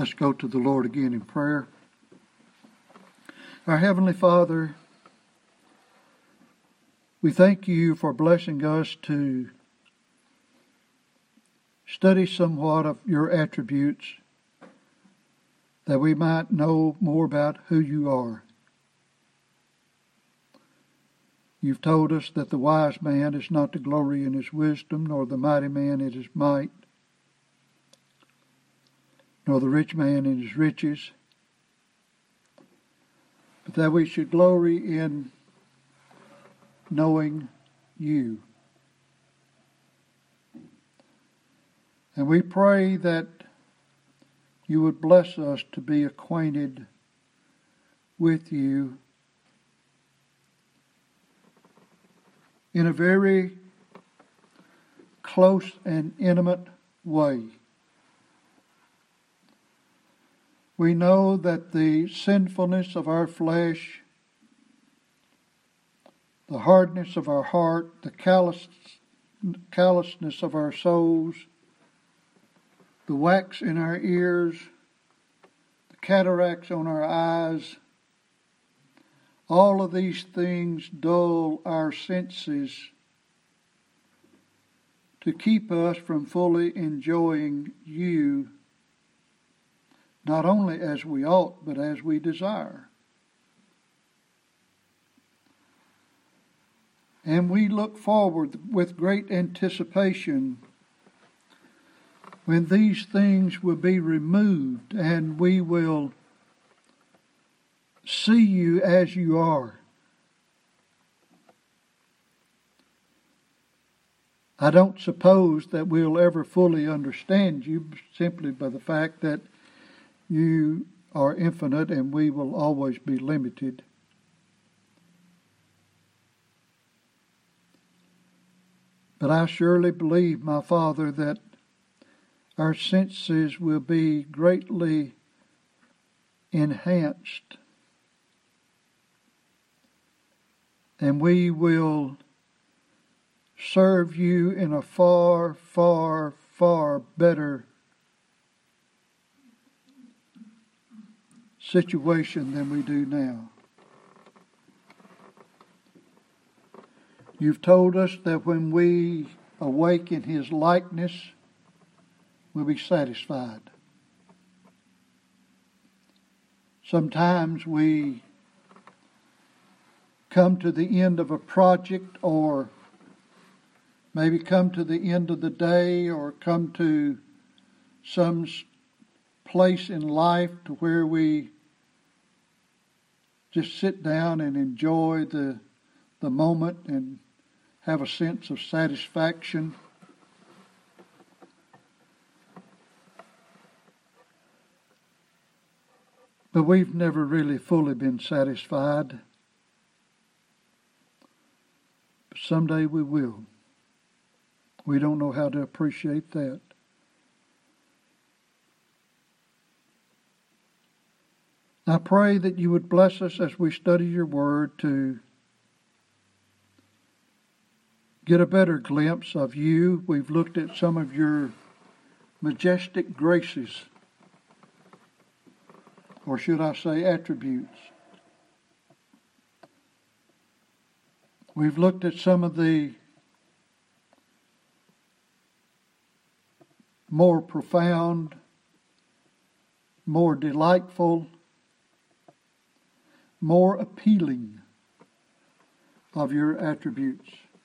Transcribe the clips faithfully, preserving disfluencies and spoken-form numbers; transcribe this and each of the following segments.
Let's go to the Lord again in prayer. Our Heavenly Father, we thank you for blessing us to study somewhat of your attributes, that we might know more about who you are. You've told us that the wise man is not to glory in his wisdom, nor the mighty man in his might, nor the rich man in his riches, but that we should glory in knowing you. And we pray that you would bless us to be acquainted with you in a very close and intimate way. We know that the sinfulness of our flesh, the hardness of our heart, the callous, callousness of our souls, the wax in our ears, the cataracts on our eyes, all of these things dull our senses to keep us from fully enjoying you, not only as we ought, but as we desire. And we look forward with great anticipation when these things will be removed and we will see you as you are. I don't suppose that we'll ever fully understand you simply by the fact that you are infinite and we will always be limited. But I surely believe, my Father, that our senses will be greatly enhanced, and we will serve you in a far, far, far better situation than we do now. You've told us that when we awake in His likeness, we'll be satisfied. Sometimes we come to the end of a project, or maybe come to the end of the day, or come to some place in life to where we just sit down and enjoy the the moment and have a sense of satisfaction. But we've never really fully been satisfied. But someday we will. We don't know how to appreciate that. I pray that you would bless us as we study your word to get a better glimpse of you. We've looked at some of your majestic graces, or should I say attributes. We've looked at some of the more profound, more delightful, more appealing of your attributes.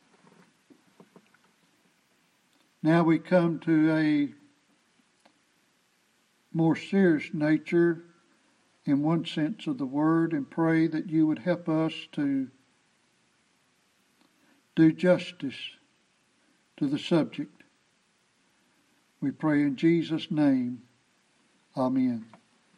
Now we come to a more serious nature in one sense of the word, and pray that you would help us to do justice to the subject. We pray in Jesus' name. Amen.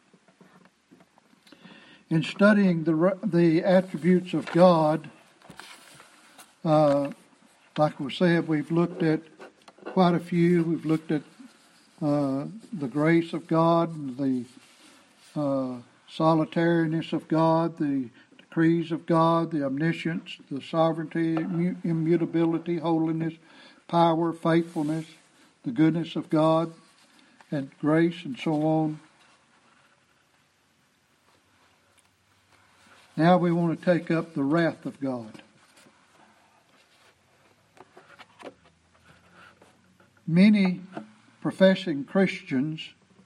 In studying the the attributes of God, uh, like we said, we've looked at quite a few. We've looked at uh, the grace of God, the uh, solitariness of God, the decrees of God, the omniscience, the sovereignty, immutability, holiness, power, faithfulness, the goodness of God, and grace, and so on. Now we want to take up the wrath of God. Many professing Christians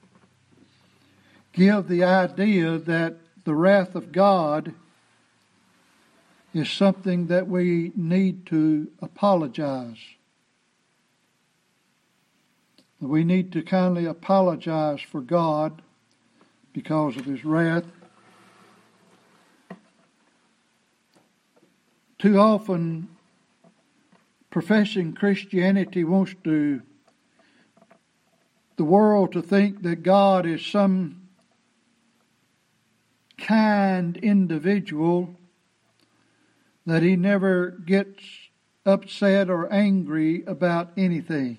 give the idea that the wrath of God is something that we need to apologize. We need to kindly apologize for God because of His wrath. Too often, professing Christianity wants to the world to think that God is some kind individual, that He never gets upset or angry about anything.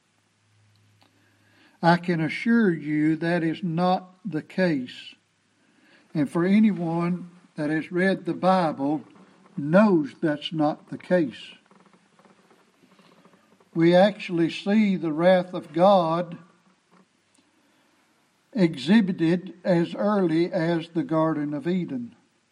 I can assure you that is not the case. And for anyone that has read the Bible knows that's not the case. We actually see the wrath of God exhibited as early as the Garden of Eden.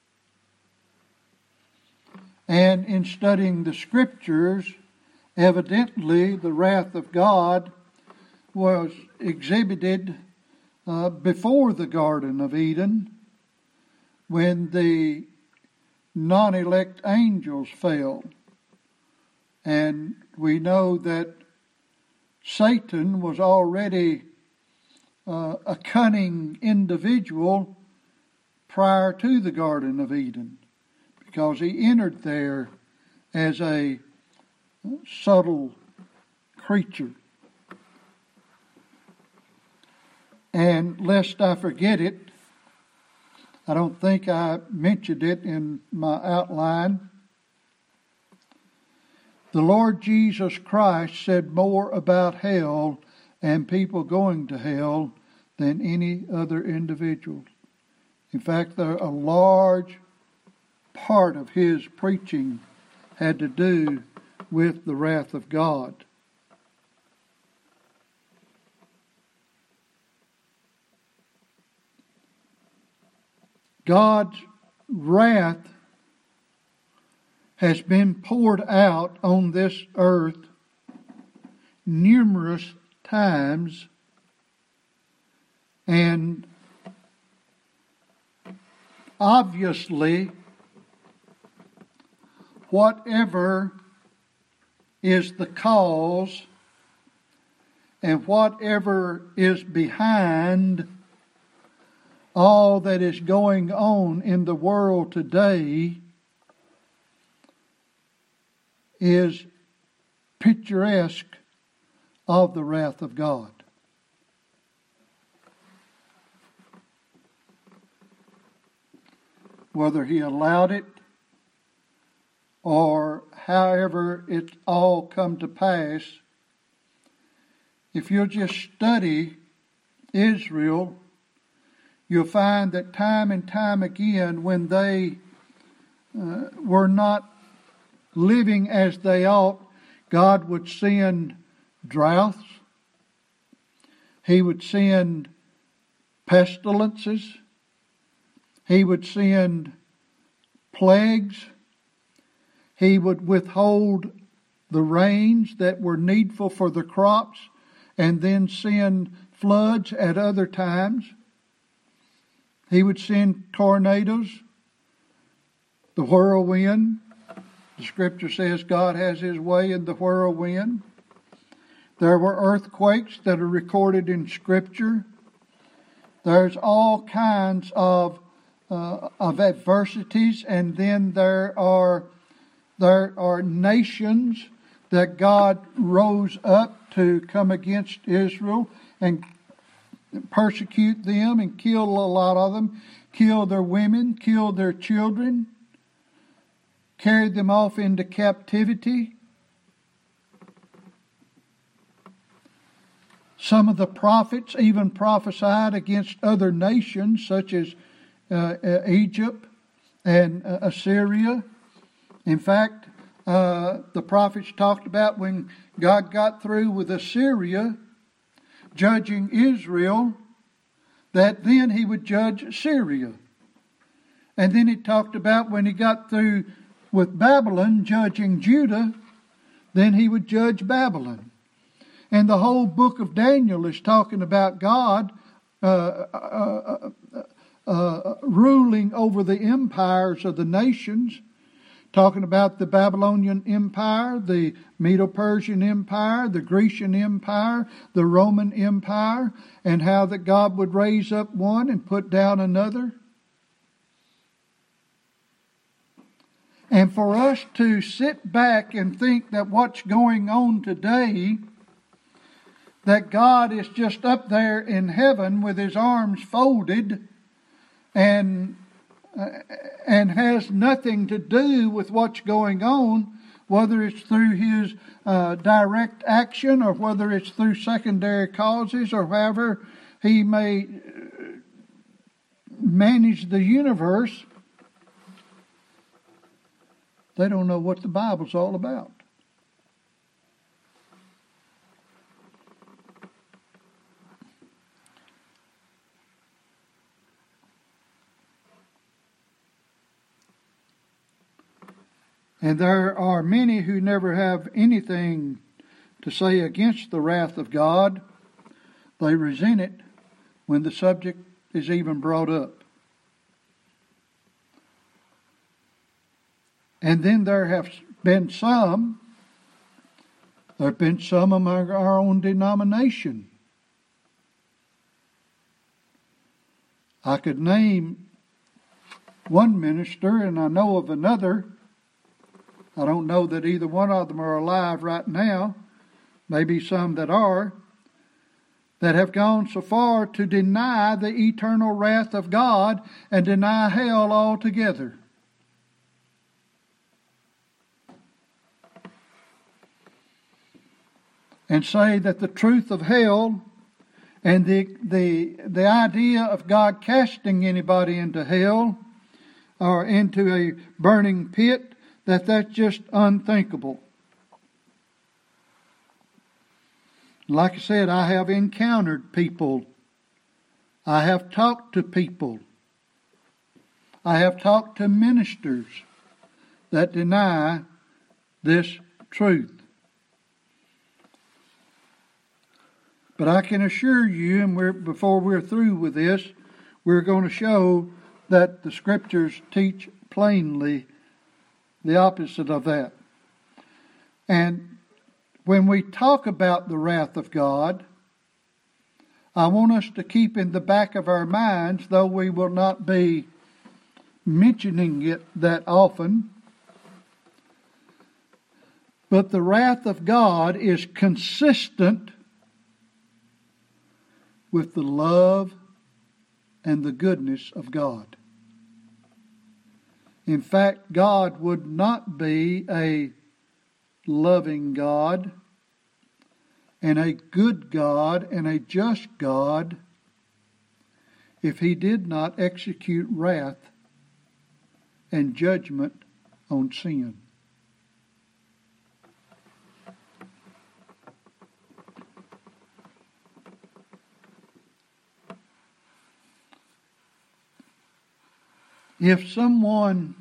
And in studying the Scriptures, evidently the wrath of God was exhibited uh, before the Garden of Eden, when the non-elect angels fell. And we know that Satan was already uh, a cunning individual prior to the Garden of Eden, because he entered there as a subtle creature. And lest I forget it, I don't think I mentioned it in my outline. The Lord Jesus Christ said more about hell and people going to hell than any other individual. In fact, there, a large part of His preaching had to do with the wrath of God. God's wrath has been poured out on this earth numerous times, and obviously whatever is the cause and whatever is behind all that is going on in the world today is picturesque of the wrath of God. Whether He allowed it or however it all come to pass, if you'll just study Israel, you'll find that time and time again, when they uh, were not living as they ought, God would send droughts. He would send pestilences. He would send plagues. He would withhold the rains that were needful for the crops, and then send floods at other times. He would send tornadoes, the whirlwind. The Scripture says God has His way in the whirlwind. There were earthquakes that are recorded in Scripture. There's all kinds of uh, of adversities, and then there are there are nations that God rose up to come against Israel and persecute them and kill a lot of them, kill their women, kill their children, carried them off into captivity. Some of the prophets even prophesied against other nations such as uh, uh, Egypt and uh, Assyria. In fact, uh, the prophets talked about when God got through with Assyria judging Israel, that then He would judge Syria. And then it talked about when he got through with Babylon, judging Judah, then he would judge Babylon. And the whole book of Daniel is talking about God uh, uh, uh, uh, ruling over the empires of the nations, talking about the Babylonian Empire, the Medo-Persian Empire, the Grecian Empire, the Roman Empire, and how that God would raise up one and put down another. And for us to sit back and think that what's going on today, that God is just up there in heaven with His arms folded and uh, and has nothing to do with what's going on, whether it's through His uh, direct action or whether it's through secondary causes or however He may manage the universe. They don't know what the Bible's all about. And there are many who never have anything to say against the wrath of God. They resent it when the subject is even brought up. And then there have been some, there have been some among our own denomination. I could name one minister, and I know of another. I don't know that either one of them are alive right now. Maybe some that are, that have gone so far to deny the eternal wrath of God and deny hell altogether. And say that the truth of hell and the the the idea of God casting anybody into hell or into a burning pit, that that's just unthinkable. Like I said, I have encountered people. I have talked to people. I have talked to ministers that deny this truth. But I can assure you, and we're, before we're through with this, we're going to show that the Scriptures teach plainly the opposite of that. And when we talk about the wrath of God, I want us to keep in the back of our minds, though we will not be mentioning it that often, but the wrath of God is consistent with the love and the goodness of God. In fact, God would not be a loving God and a good God and a just God if He did not execute wrath and judgment on sin. If someone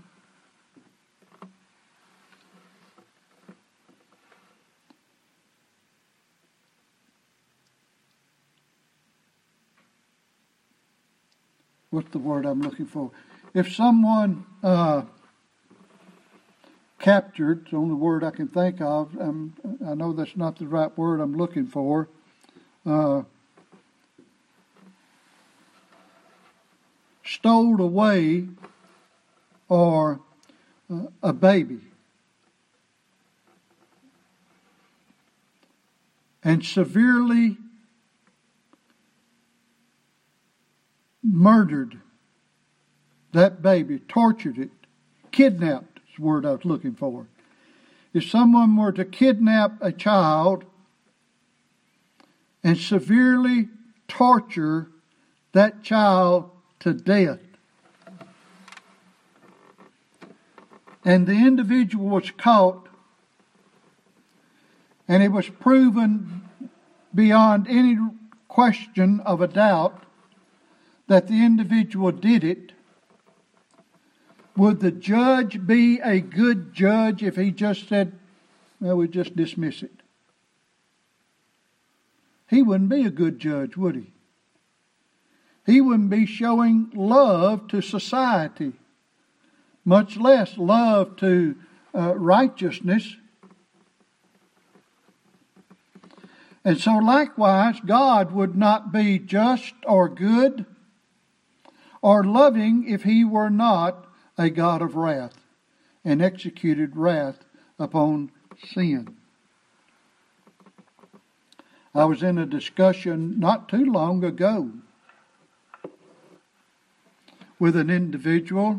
what's the word I'm looking for? If someone uh, captured, it's the only word I can think of, um, I know that's not the right word I'm looking for, uh, stowed away or uh, a baby and severely murdered that baby, tortured it, kidnapped is the word I was looking for. If someone were to kidnap a child and severely torture that child to death, and the individual was caught, and it was proven beyond any question of a doubt that the individual did it, would the judge be a good judge if he just said, well, we just dismiss it? He wouldn't be a good judge, would he? He wouldn't be showing love to society, much less love to uh, righteousness. And so likewise, God would not be just or good or loving if He were not a God of wrath and executed wrath upon sin. I was in a discussion not too long ago with an individual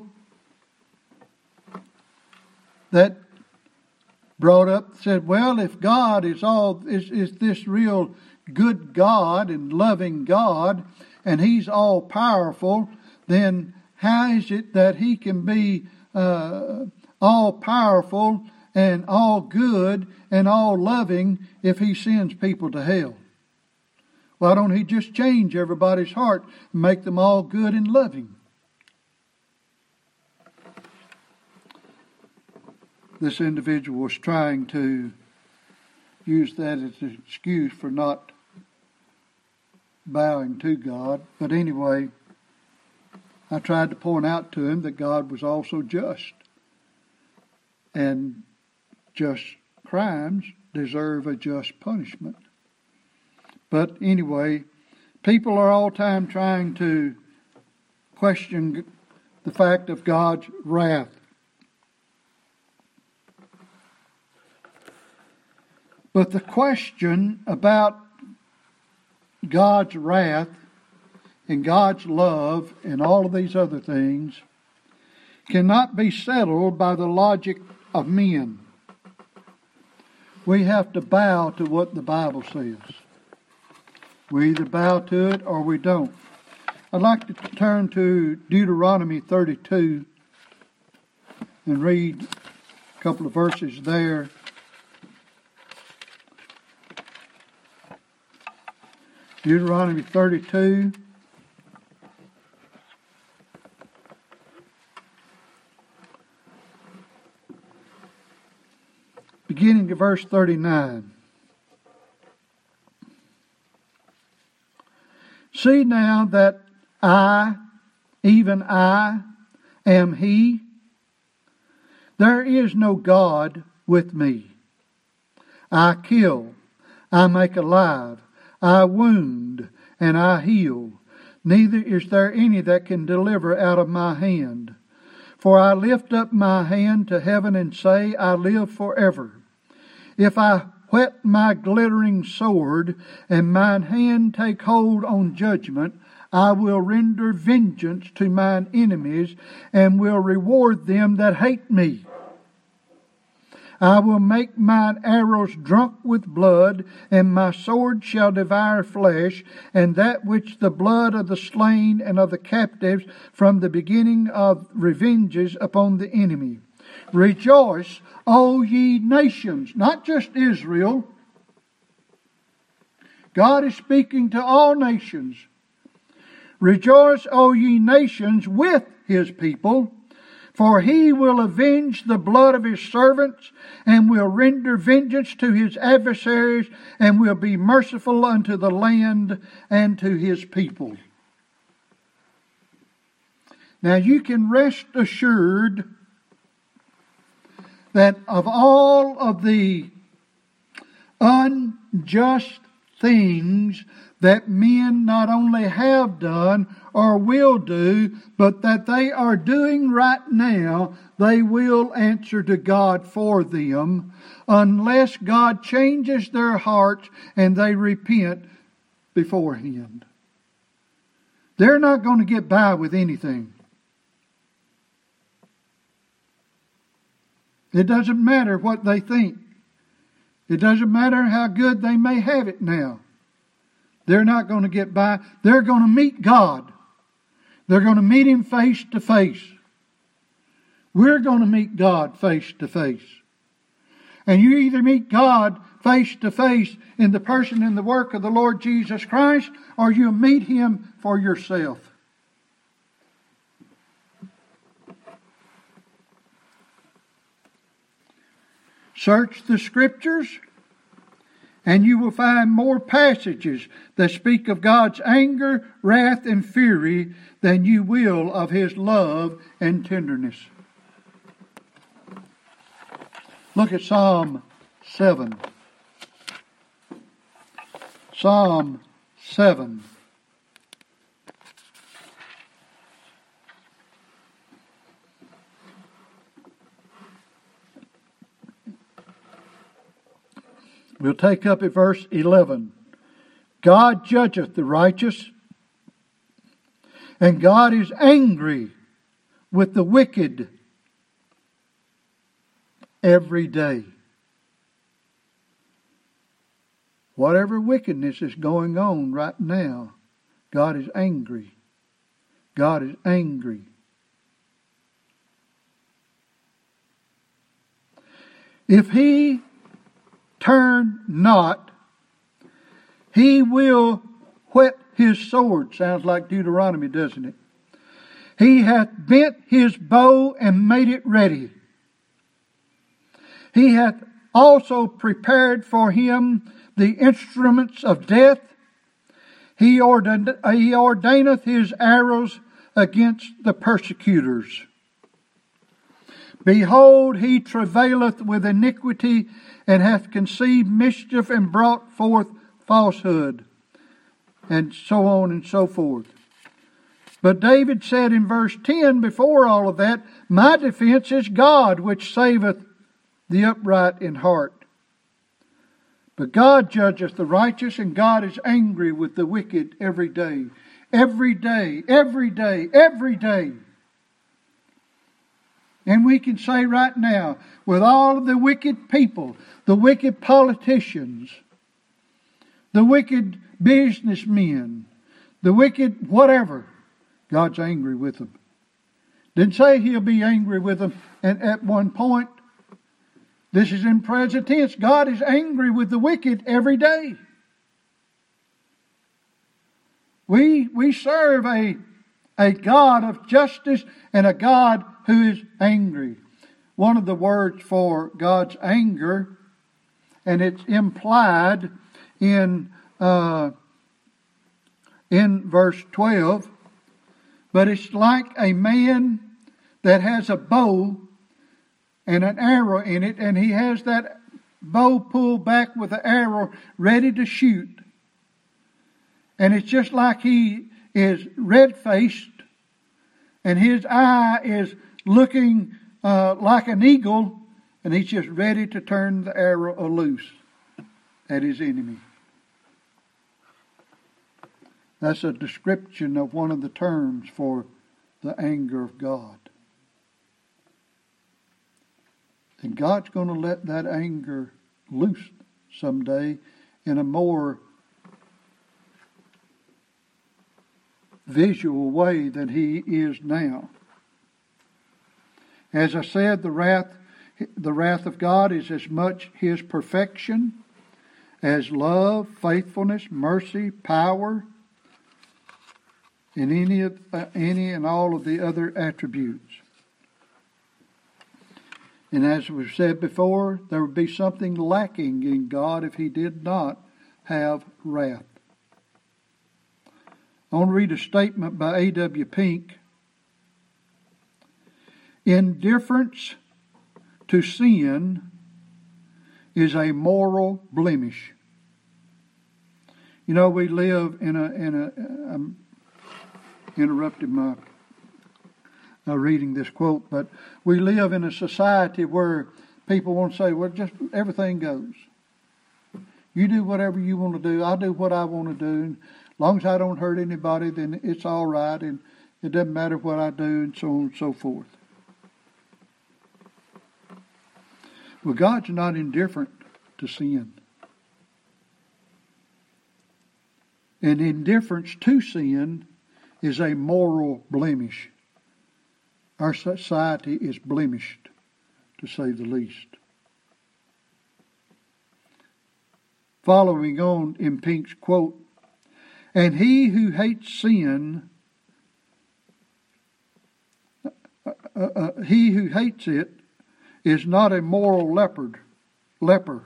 that brought up, said, well, if God is all, is, is this real good God and loving God, and He's all powerful, then how is it that He can be uh, all powerful and all good and all loving if He sends people to hell? Why don't He just change everybody's heart and make them all good and loving? This individual was trying to use that as an excuse for not bowing to God. But anyway, I tried to point out to him that God was also just. And just crimes deserve a just punishment. But anyway, people are all the time trying to question the fact of God's wrath. But the question about God's wrath and God's love and all of these other things cannot be settled by the logic of men. We have to bow to what the Bible says. We either bow to it or we don't. I'd like to turn to Deuteronomy thirty-two and read a couple of verses there. Deuteronomy thirty-two. Beginning at verse thirty-nine. See now that I, even I, am He. There is no God with me. I kill, I make alive, I wound, and I heal. Neither is there any that can deliver out of my hand. For I lift up my hand to heaven and say, I live forever. If I whet my glittering sword, and mine hand take hold on judgment, I will render vengeance to mine enemies, and will reward them that hate me. I will make mine arrows drunk with blood, and my sword shall devour flesh, and that which the blood of the slain and of the captives from the beginning of revenges upon the enemy. Rejoice, O ye nations, not just Israel. God is speaking to all nations. Rejoice, O ye nations, with His people. For He will avenge the blood of His servants, and will render vengeance to His adversaries, and will be merciful unto the land and to His people. Now you can rest assured that of all of the unjust things that men not only have done or will do, but that they are doing right now, they will answer to God for them unless God changes their hearts and they repent beforehand. They're not going to get by with anything. It doesn't matter what they think. It doesn't matter how good they may have it now. They're not going to get by. They're going to meet God. They're going to meet Him face to face. We're going to meet God face to face. And you either meet God face to face in the person and the work of the Lord Jesus Christ, or you meet Him for yourself. Search the Scriptures, and you will find more passages that speak of God's anger, wrath, and fury than you will of His love and tenderness. Look at Psalm seven. Psalm seven. We'll take up at verse eleven. God judgeth the righteous, and God is angry with the wicked every day. Whatever wickedness is going on right now, God is angry. God is angry. If He turn not, He will whet His sword. Sounds like Deuteronomy, doesn't it? He hath bent His bow and made it ready. He hath also prepared for him the instruments of death. He, ordain, he ordaineth His arrows against the persecutors. Behold, he travaileth with iniquity, and hath conceived mischief, and brought forth falsehood, and so on and so forth. But David said in verse ten, before all of that, my defense is God, which saveth the upright in heart. But God judgeth the righteous, and God is angry with the wicked every day. Every day, every day, every day. And we can say right now, with all of the wicked people, the wicked politicians, the wicked businessmen, the wicked whatever, God's angry with them. Didn't say He'll be angry with them and at one point. This is in present tense. God is angry with the wicked every day. We, we serve a, a God of justice and a God who is angry. One of the words for God's anger, and it's implied in uh, in verse twelve, but it's like a man that has a bow and an arrow in it, and he has that bow pulled back with the arrow ready to shoot. And it's just like he is red-faced, and his eye is looking uh, like an eagle, and he's just ready to turn the arrow loose at his enemy. That's a description of one of the terms for the anger of God. And God's going to let that anger loose someday in a more visual way than He is now. As I said, the wrath, the wrath of God is as much His perfection as love, faithfulness, mercy, power, and any of, uh, any and all of the other attributes. And as we've said before, there would be something lacking in God if He did not have wrath. I want to read a statement by A W Pink. Indifference to sin is a moral blemish. You know, we live in a, in a, I'm interrupting my uh, reading this quote, but we live in a society where people want to say, well, just everything goes. You do whatever you want to do. I do what I want to do. As long as I don't hurt anybody, then it's all right, and it doesn't matter what I do, and so on and so forth. Well, God's not indifferent to sin. And indifference to sin is a moral blemish. Our society is blemished, to say the least. Following on in Pink's quote, and he who hates sin, uh, uh, he who hates it, is not a moral leopard, leper.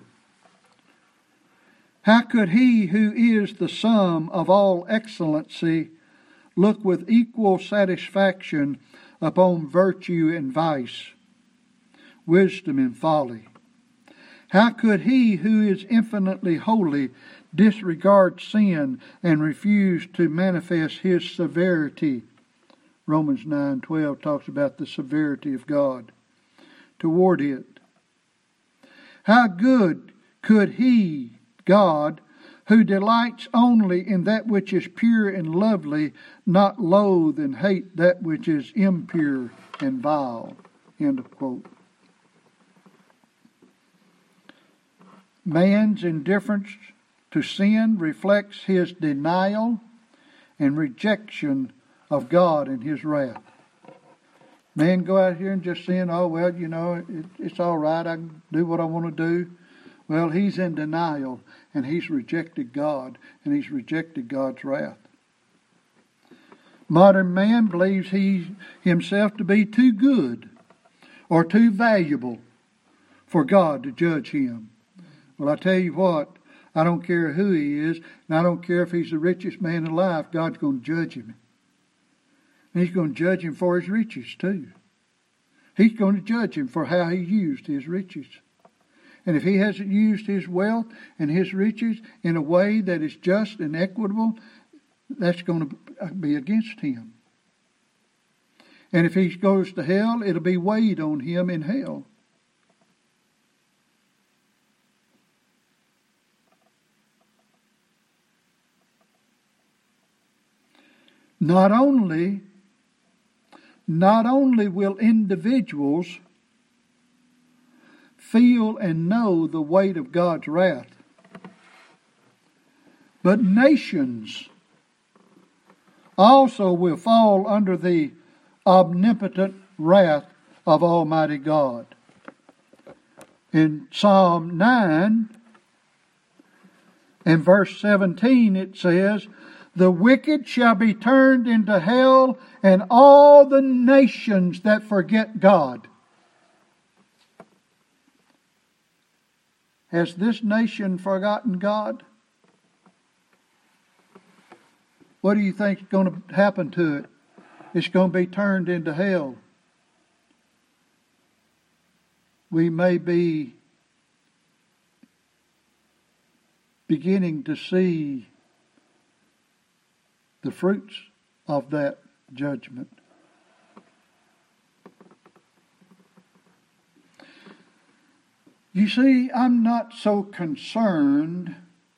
How could he who is the sum of all excellency look with equal satisfaction upon virtue and vice, wisdom and folly? How could he who is infinitely holy disregard sin and refuse to manifest his severity? Romans nine twelve talks about the severity of God toward it. How good could he, God, who delights only in that which is pure and lovely, not loathe and hate that which is impure and vile? End of quote. Man's indifference to sin reflects his denial and rejection of God and his wrath. Man go out here and just sin, oh, well, you know, it, it's all right, I can do what I want to do. Well, he's in denial, and he's rejected God, and he's rejected God's wrath. Modern man believes he himself to be too good or too valuable for God to judge him. Well, I tell you what, I don't care who he is, and I don't care if he's the richest man alive, God's going to judge him. And he's going to judge him for his riches too. He's going to judge him for how he used his riches. And if he hasn't used his wealth and his riches in a way that is just and equitable, that's going to be against him. And if he goes to hell, it'll be weighed on him in hell. Not only, not only will individuals feel and know the weight of God's wrath, but nations also will fall under the omnipotent wrath of Almighty God. In Psalm nine and verse seventeen it says, "The wicked shall be turned into hell, and all the nations that forget God." Has this nation forgotten God? What do you think is going to happen to it? It's going to be turned into hell. We may be beginning to see the fruits of that judgment. You see, I'm not so concerned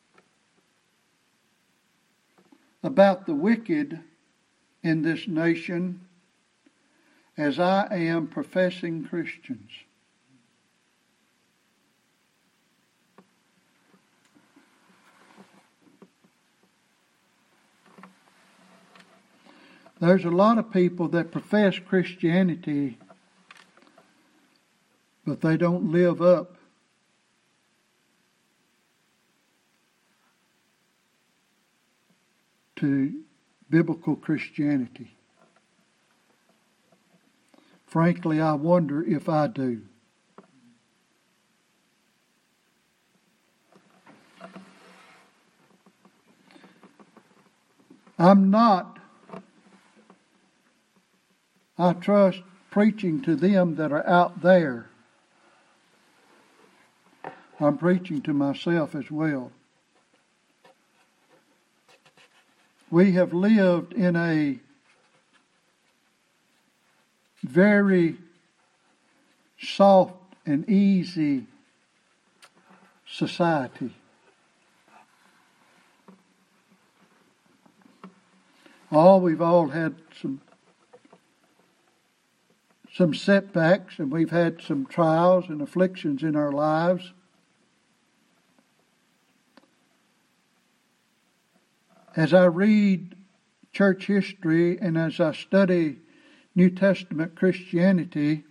about the wicked in this nation as I am professing Christians. There's a lot of people that profess Christianity, but they don't live up to biblical Christianity. Frankly, I wonder if I do. I'm not, I trust, preaching to them that are out there. I'm preaching to myself as well. We have lived in a very soft and easy society. Oh, we've all had some some setbacks, and we've had some trials and afflictions in our lives. As I read church history and as I study New Testament Christianity,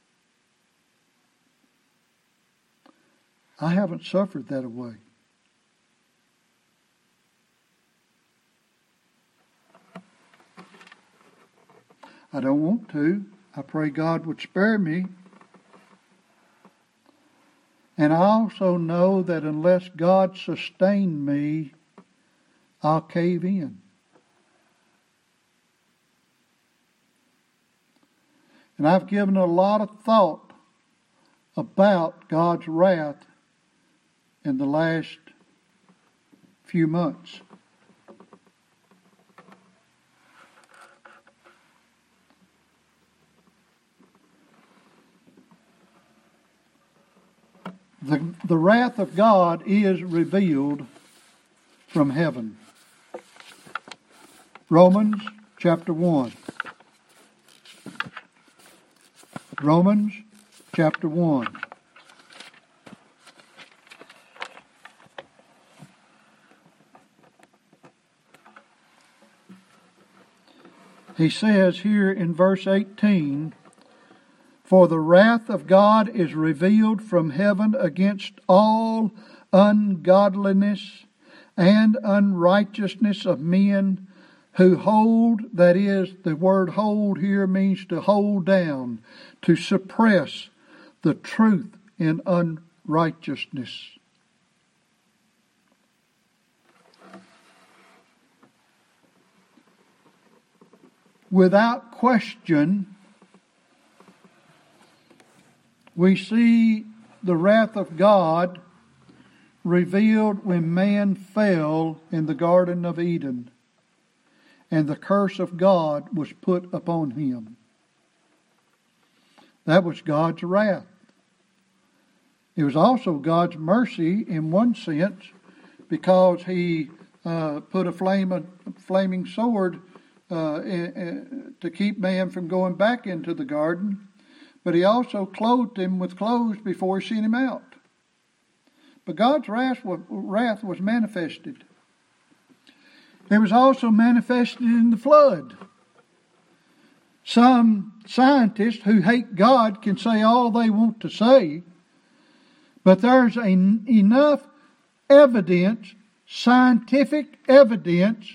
I haven't suffered that way. I don't want to. I pray God would spare me. And I also know that unless God sustain me, I'll cave in. And I've given a lot of thought about God's wrath in the last few months. The, the wrath of God is revealed from heaven. Romans chapter one. Romans chapter one. He says here in verse eighteen, "For the wrath of God is revealed from heaven against all ungodliness and unrighteousness of men who hold," that is, the word hold here means to hold down, to suppress the truth in unrighteousness. Without question, we see the wrath of God revealed when man fell in the Garden of Eden, and the curse of God was put upon him. That was God's wrath. It was also God's mercy in one sense, because He uh, put a flame, a flaming sword uh, in, in, to keep man from going back into the garden. But He also clothed him with clothes before He sent him out. But God's wrath was, wrath was manifested. It was also manifested in the flood. Some scientists who hate God can say all they want to say, but there's a, enough evidence, scientific evidence,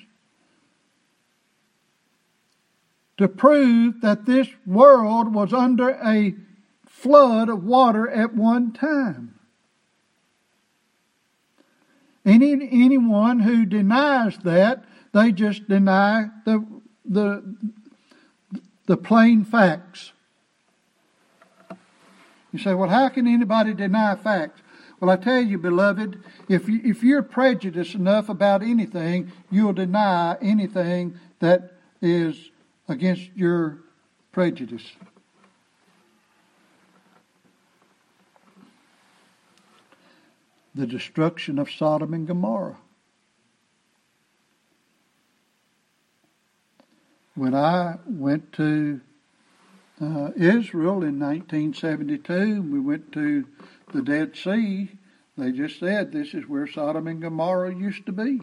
to prove that this world was under a flood of water at one time. Any anyone who denies that, they just deny the the the plain facts. You say, well, how can anybody deny facts? Well, I tell you, beloved, if you, if you're prejudiced enough about anything, you'll deny anything that is against your prejudice. The destruction of Sodom and Gomorrah. When I went to uh, Israel in nineteen seventy-two, we went to the Dead Sea. They just said this is where Sodom and Gomorrah used to be.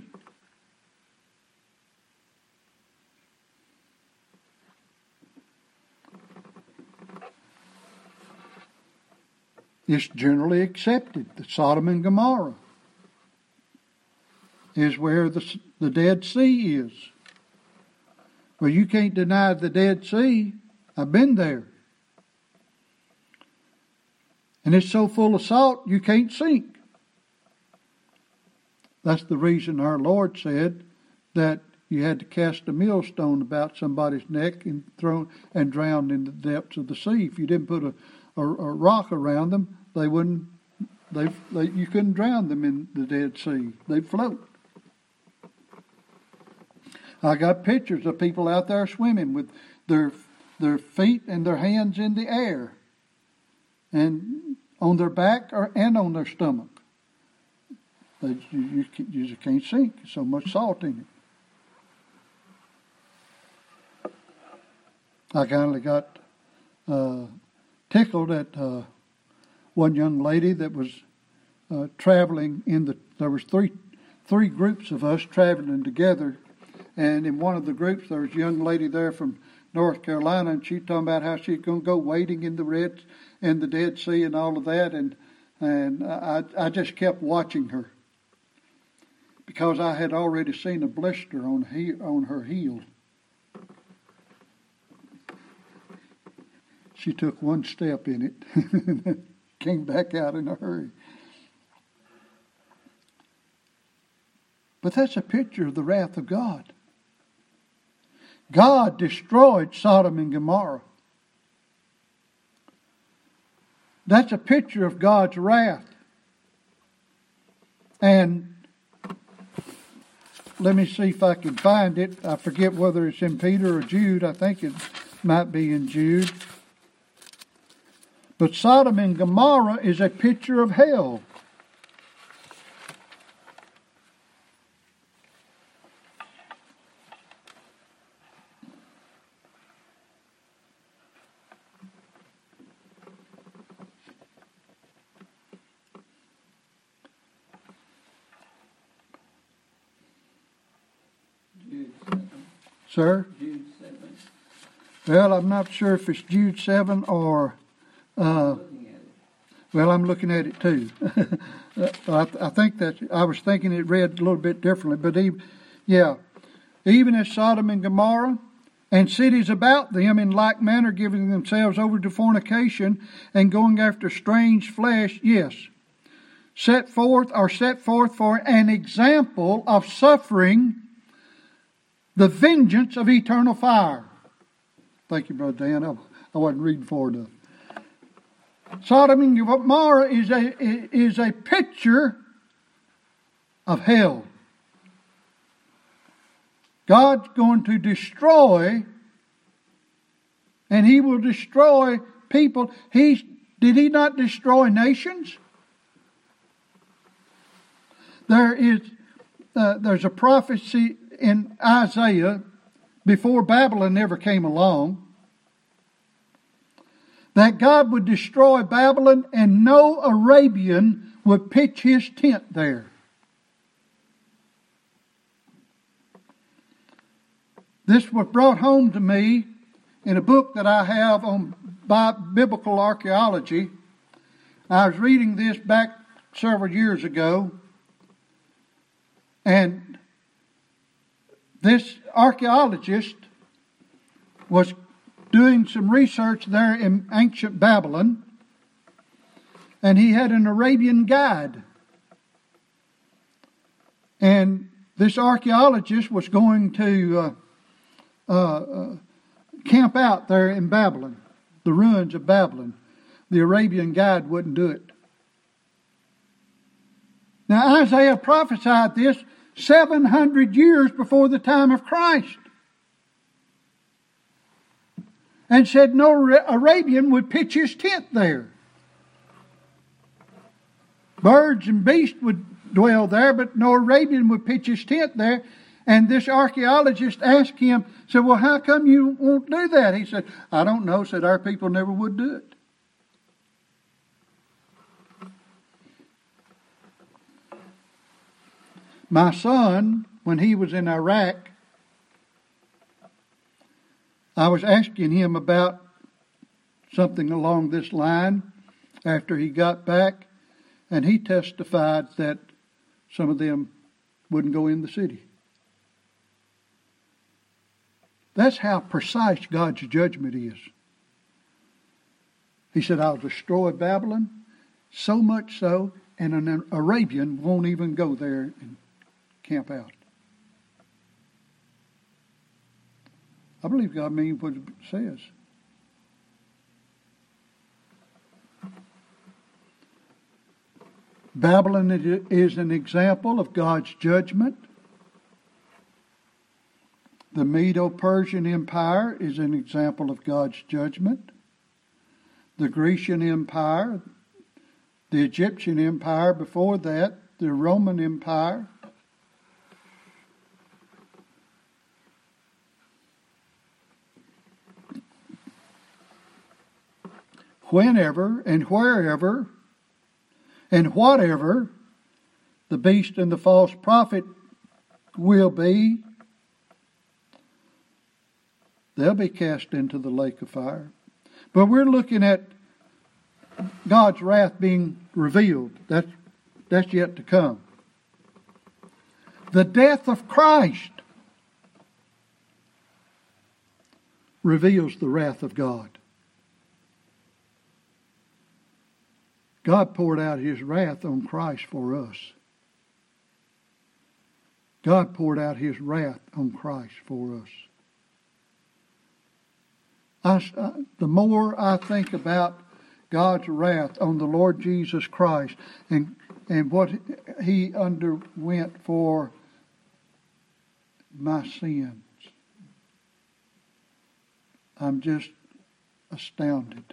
It's generally accepted that Sodom and Gomorrah is where the, the Dead Sea is. Well, you can't deny the Dead Sea. I've been there. And it's so full of salt you can't sink. That's the reason our Lord said that you had to cast a millstone about somebody's neck and throw and drown in the depths of the sea. If you didn't put a A, a rock around them, they wouldn't. They, they you couldn't drown them in the Dead Sea. They'd float. I got pictures of people out there swimming with their their feet and their hands in the air, and on their back or and on their stomach. They, you, you, you just can't sink. There's so much salt in it. I kind of got. Uh, tickled at uh, one young lady that was uh, traveling in the. There was three three groups of us traveling together, and in one of the groups there was a young lady there from North Carolina, and she talking about how she's going to go wading in the Red in the Dead Sea and all of that, and and I I just kept watching her because I had already seen a blister on he, on her heel. She took one step in it, came back out in a hurry. But that's a picture of the wrath of God. God destroyed Sodom and Gomorrah. That's a picture of God's wrath. And let me see if I can find it. I forget whether it's in Peter or Jude. I think it might be in Jude. But Sodom and Gomorrah is a picture of hell. Sir? Jude seven. Well, I'm not sure if it's Jude seven or... Uh, well, I'm looking at it too. I, I think that I was thinking it read a little bit differently, but even, yeah, even as Sodom and Gomorrah and cities about them in like manner giving themselves over to fornication and going after strange flesh, yes, set forth are set forth for an example of suffering the vengeance of eternal fire. Thank you, Brother Dan. I, I wasn't reading far enough. Sodom and Gomorrah is a, is a picture of hell. God's going to destroy, and He will destroy people. He, did He not destroy nations? There is uh, there's a prophecy in Isaiah before Babylon ever came along that God would destroy Babylon and no Arabian would pitch his tent there. This was brought home to me in a book that I have on biblical archaeology. I was reading this back several years ago, and this archaeologist was doing some research there in ancient Babylon, and he had an Arabian guide. And this archaeologist was going to uh, uh, uh, camp out there in Babylon, the ruins of Babylon. The Arabian guide wouldn't do it. Now Isaiah prophesied this seven hundred years before the time of Christ, and said no Arabian would pitch his tent there. Birds and beasts would dwell there, but no Arabian would pitch his tent there. And this archaeologist asked him, said, well, how come you won't do that? He said, I don't know, said our people never would do it. My son, when he was in Iraq, I was asking him about something along this line after he got back, and he testified that some of them wouldn't go in the city. That's how precise God's judgment is. He said, I'll destroy Babylon, so much so, and an Arabian won't even go there and camp out. I believe God means what it says. Babylon is an example of God's judgment. The Medo-Persian Empire is an example of God's judgment. The Grecian Empire, the Egyptian Empire before that, the Roman Empire. Whenever and wherever and whatever the beast and the false prophet will be, they'll be cast into the lake of fire. But we're looking at God's wrath being revealed. That's, that's yet to come. The death of Christ reveals the wrath of God. God poured out His wrath on Christ for us. God poured out His wrath on Christ for us. I, uh, the more I think about God's wrath on the Lord Jesus Christ and and what He underwent for my sins, I'm just astounded.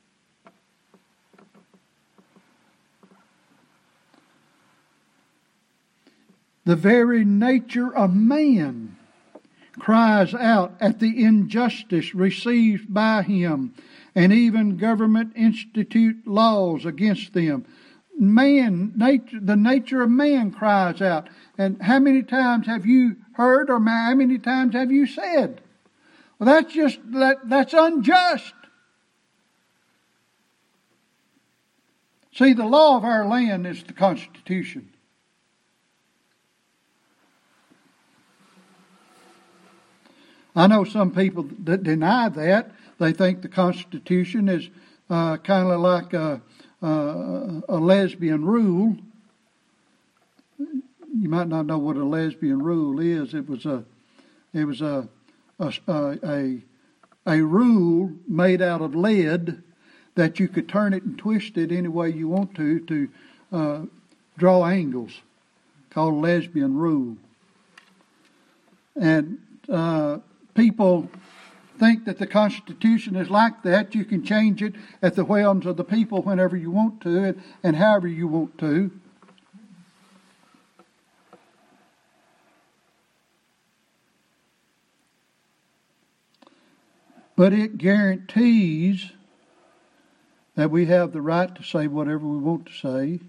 The very nature of man cries out at the injustice received by him, and even government institute laws against them. Man, nature, the nature of man cries out. And how many times have you heard, or how many times have you said, well, that's just, that, that's unjust. See, the law of our land is the Constitution. I know some people that deny that. They think the Constitution is uh, kind of like a, a, a lesbian rule. You might not know what a lesbian rule is. It was a, it was a, a, a, a rule made out of lead that you could turn it and twist it any way you want to to uh, draw angles, called lesbian rule. And uh, people think that the Constitution is like that. You can change it at the whims of the people whenever you want to and, and however you want to. But it guarantees that we have the right to say whatever we want to say,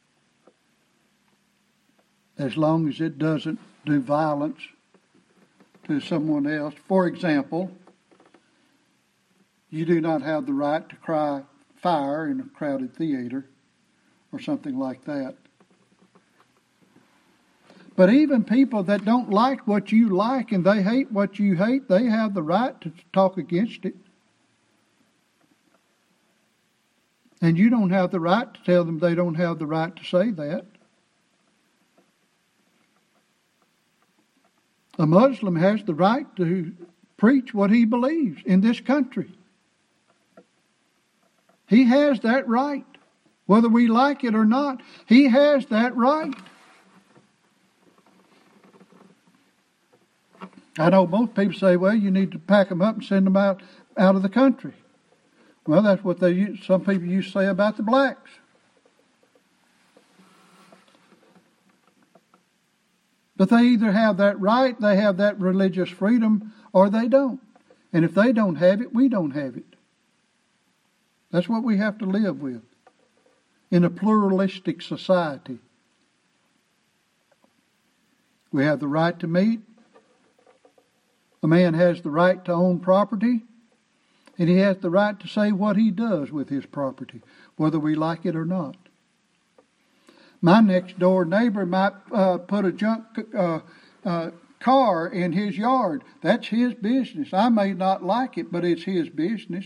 as long as it doesn't do violence to someone else. For example, you do not have the right to cry fire in a crowded theater or something like that. But even people that don't like what you like and they hate what you hate, they have the right to talk against it. And you don't have the right to tell them they don't have the right to say that. A Muslim has the right to preach what he believes in this country. He has that right. Whether we like it or not, he has that right. I know most people say, well, you need to pack them up and send them out, out of the country. Well, that's what they use, some people used to say about the blacks. But they either have that right, they have that religious freedom, or they don't. And if they don't have it, we don't have it. That's what we have to live with in a pluralistic society. We have the right to meet. A man has the right to own property, and he has the right to say what he does with his property, whether we like it or not. My next door neighbor might uh, put a junk uh, uh, car in his yard. That's his business. I may not like it, but it's his business.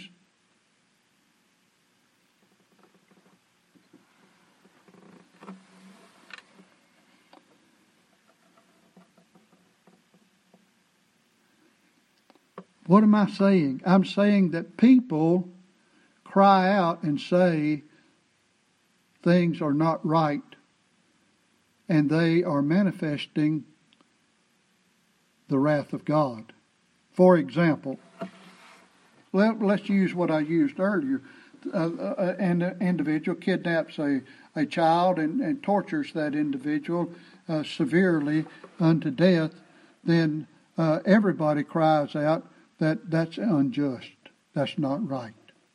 What am I saying? I'm saying that people cry out and say things are not right, and they are manifesting the wrath of God. For example, let, let's use what I used earlier. Uh, uh, an individual kidnaps a, a child and, and tortures that individual uh, severely unto death, then uh, everybody cries out, that that's unjust. That's not right.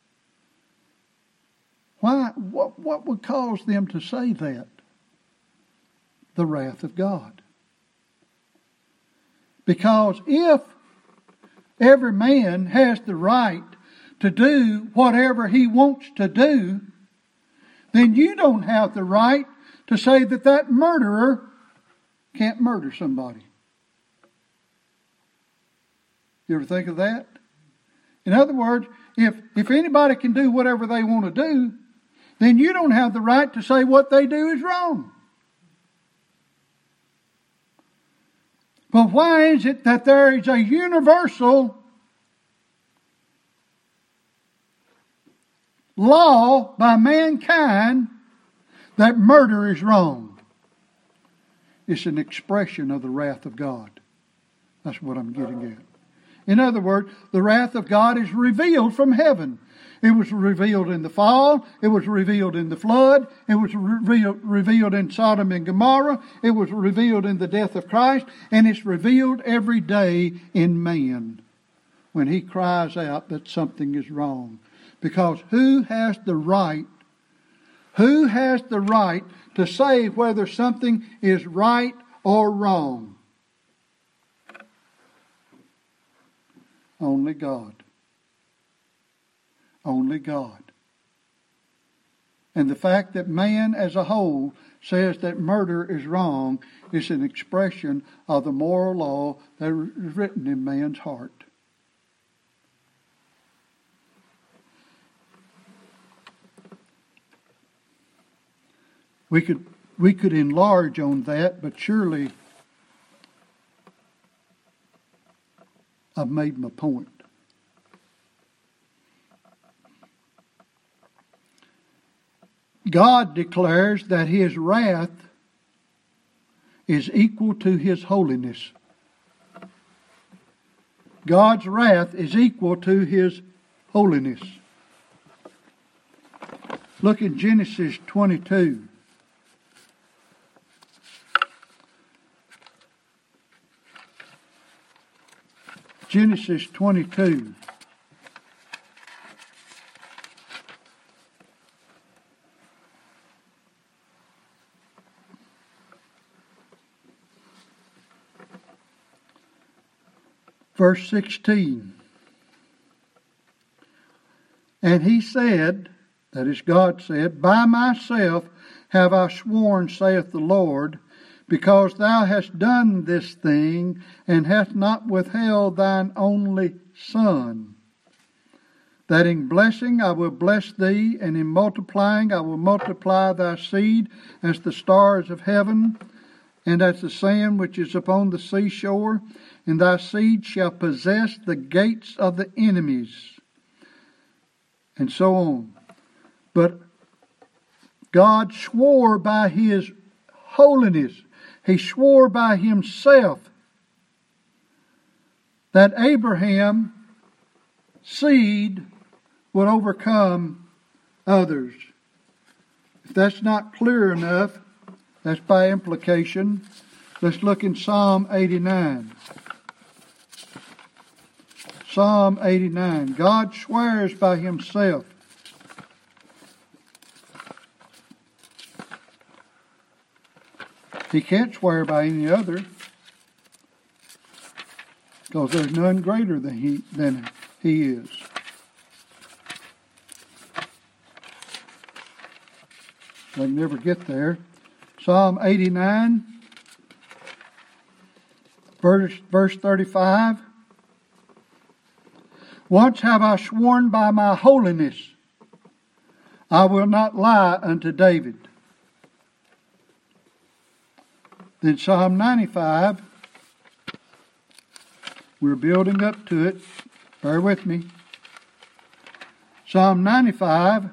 Why? What, what would cause them to say that? The wrath of God. Because if every man has the right to do whatever he wants to do, then you don't have the right to say that that murderer can't murder somebody. You ever think of that? In other words, if, if anybody can do whatever they want to do, then you don't have the right to say what they do is wrong. But why is it that there is a universal law by mankind that murder is wrong? It's an expression of the wrath of God. That's what I'm getting at. In other words, the wrath of God is revealed from heaven. It was revealed in the fall. It was revealed in the flood. It was revealed, revealed in Sodom and Gomorrah. It was revealed in the death of Christ. And it's revealed every day in man when he cries out that something is wrong. Because who has the right, who has the right to say whether something is right or wrong? Only God. Only God. And the fact that man as a whole says that murder is wrong is an expression of the moral law that is written in man's heart. We could we could enlarge on that, but surely I've made my point. God declares that His wrath is equal to His holiness. God's wrath is equal to His holiness. Look in Genesis twenty-two. Genesis twenty-two. Verse sixteen. And he said, that is God said, by myself have I sworn, saith the Lord, because thou hast done this thing, and hast not withheld thine only Son, that in blessing I will bless thee, and in multiplying I will multiply thy seed as the stars of heaven, and as the sand which is upon the seashore, and thy seed shall possess the gates of the enemies. And so on. But God swore by His holiness, He swore by Himself that Abraham's seed would overcome others. If that's not clear enough, that's by implication. Let's look in Psalm eighty-nine. Psalm eighty-nine. God swears by Himself. He can't swear by any other, because there's none greater than He than He is. I can never get there. Psalm eighty-nine, verse, verse thirty-five. Once have I sworn by my holiness, I will not lie unto David. Then Psalm ninety-five, we're building up to it. Bear with me. Psalm ninety-five,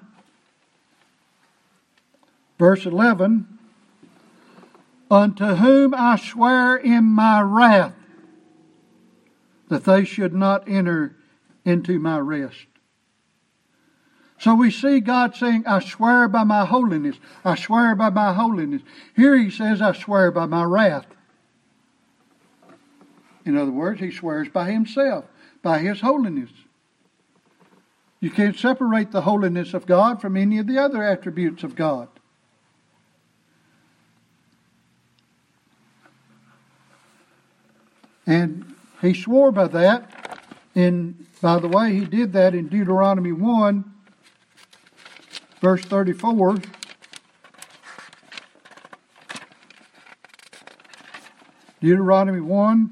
verse eleven. Unto whom I swear in my wrath that they should not enter into my rest. So we see God saying, I swear by my holiness. I swear by my holiness. Here He says, I swear by my wrath. In other words, He swears by Himself, by His holiness. You can't separate the holiness of God from any of the other attributes of God. And He swore by that. And by the way, He did that in Deuteronomy one, verse thirty-four. Deuteronomy one.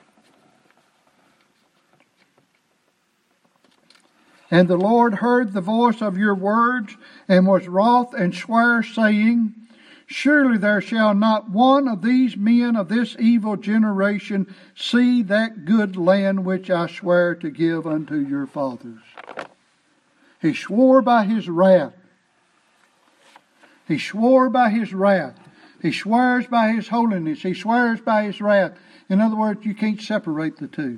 And the Lord heard the voice of your words, and was wroth, and sware, saying, Surely there shall not one of these men of this evil generation see that good land which I swear to give unto your fathers. He swore by his wrath. He swore by his wrath. He swears by his holiness. He swears by his wrath. In other words, you can't separate the two.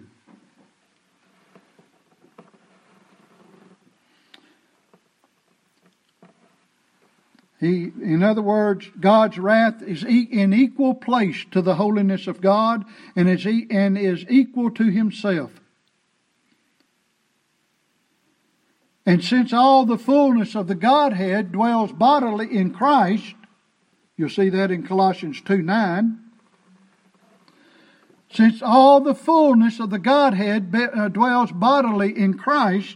He, in other words, God's wrath is in equal place to the holiness of God and is, and is equal to himself. And since all the fullness of the Godhead dwells bodily in Christ, you'll see that in Colossians two nine. Since all the fullness of the Godhead dwells bodily in Christ,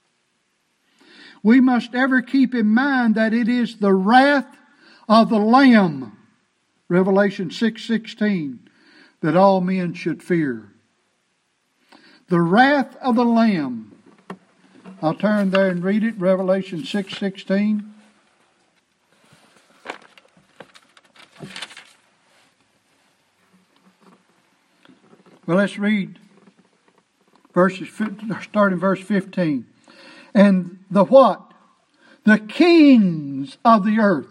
we must ever keep in mind that it is the wrath of the Lamb, Revelation six sixteen, that all men should fear. The wrath of the Lamb. I'll turn there and read it, Revelation six sixteen. Well, let's read verses, starting verse fifteen. And the what? The kings of the earth.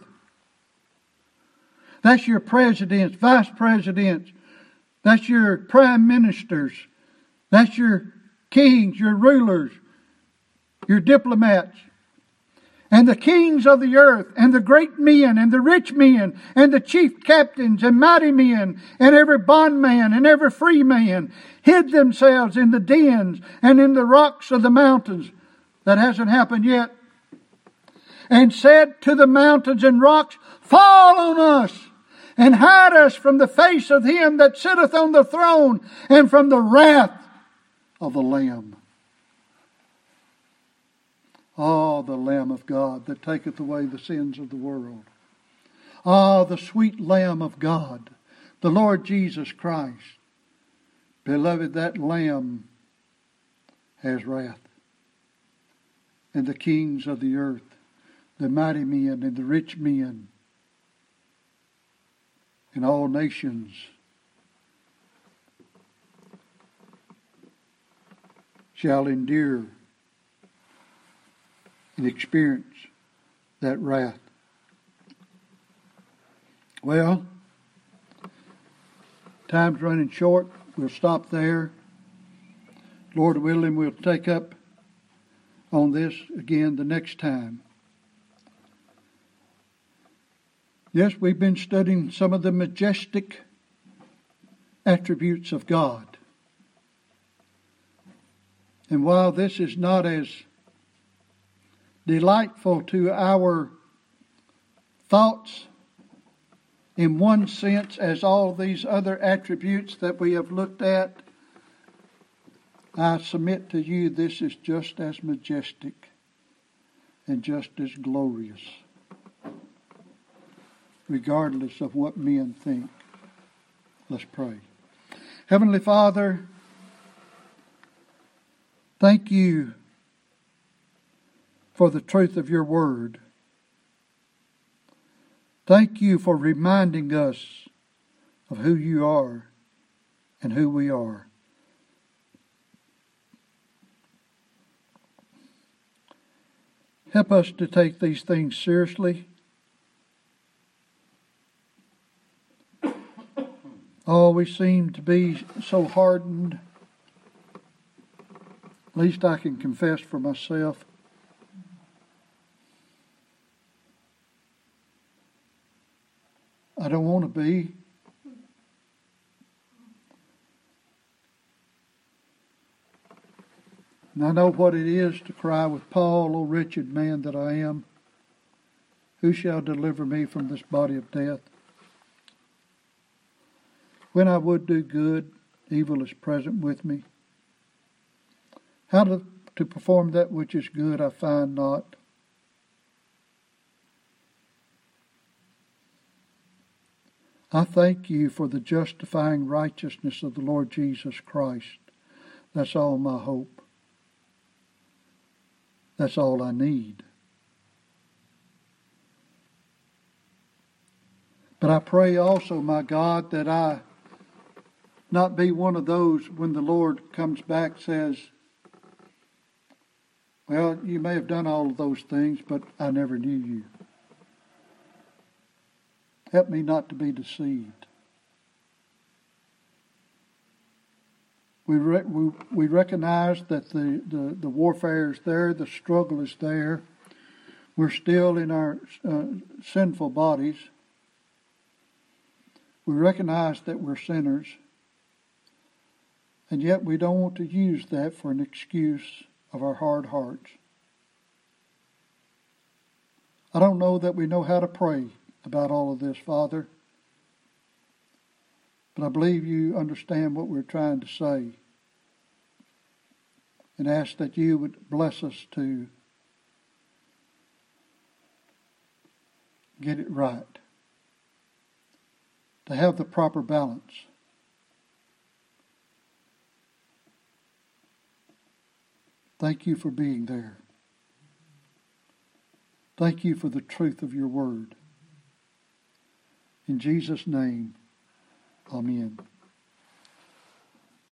That's your presidents, vice presidents. That's your prime ministers. That's your kings, your rulers, your diplomats. And the kings of the earth, and the great men, and the rich men, and the chief captains, and mighty men, and every bondman, and every free man, hid themselves in the dens, and in the rocks of the mountains. That hasn't happened yet. And said to the mountains and rocks, fall on us, and hide us from the face of him that sitteth on the throne, and from the wrath of the Lamb. Ah, the Lamb of God that taketh away the sins of the world. Ah, the sweet Lamb of God, the Lord Jesus Christ. Beloved, that Lamb has wrath. And the kings of the earth, the mighty men and the rich men, and all nations shall endure and experience that wrath. Well, time's running short. We'll stop there. Lord willing, we'll take up on this again the next time. Yes, we've been studying some of the majestic attributes of God. And while this is not as delightful to our thoughts in one sense as all these other attributes that we have looked at, I submit to you this is just as majestic and just as glorious, regardless of what men think. Let's pray. Heavenly Father, thank you for the truth of your word. Thank you for reminding us of who you are and who we are. Help us to take these things seriously. Oh, we seem to be so hardened. At least I can confess for myself. I don't want to be. And I know what it is to cry with Paul, O wretched man that I am. Who shall deliver me from this body of death? When I would do good, evil is present with me. How to, to perform that which is good I find not. I thank you for the justifying righteousness of the Lord Jesus Christ. That's all my hope. That's all I need. But I pray also, my God, that I not be one of those when the Lord comes back says, well, you may have done all of those things, but I never knew you. Help me not to be deceived. We, re- we, we recognize that the, the, the warfare is there, the struggle is there. We're still in our uh, sinful bodies. We recognize that we're sinners. And yet we don't want to use that for an excuse of our hard hearts. I don't know that we know how to pray about all of this, Father. But I believe you understand what we're trying to say. And ask that you would bless us to get it right. To have the proper balance. Thank you for being there. Thank you for the truth of your word. In Jesus' name, amen.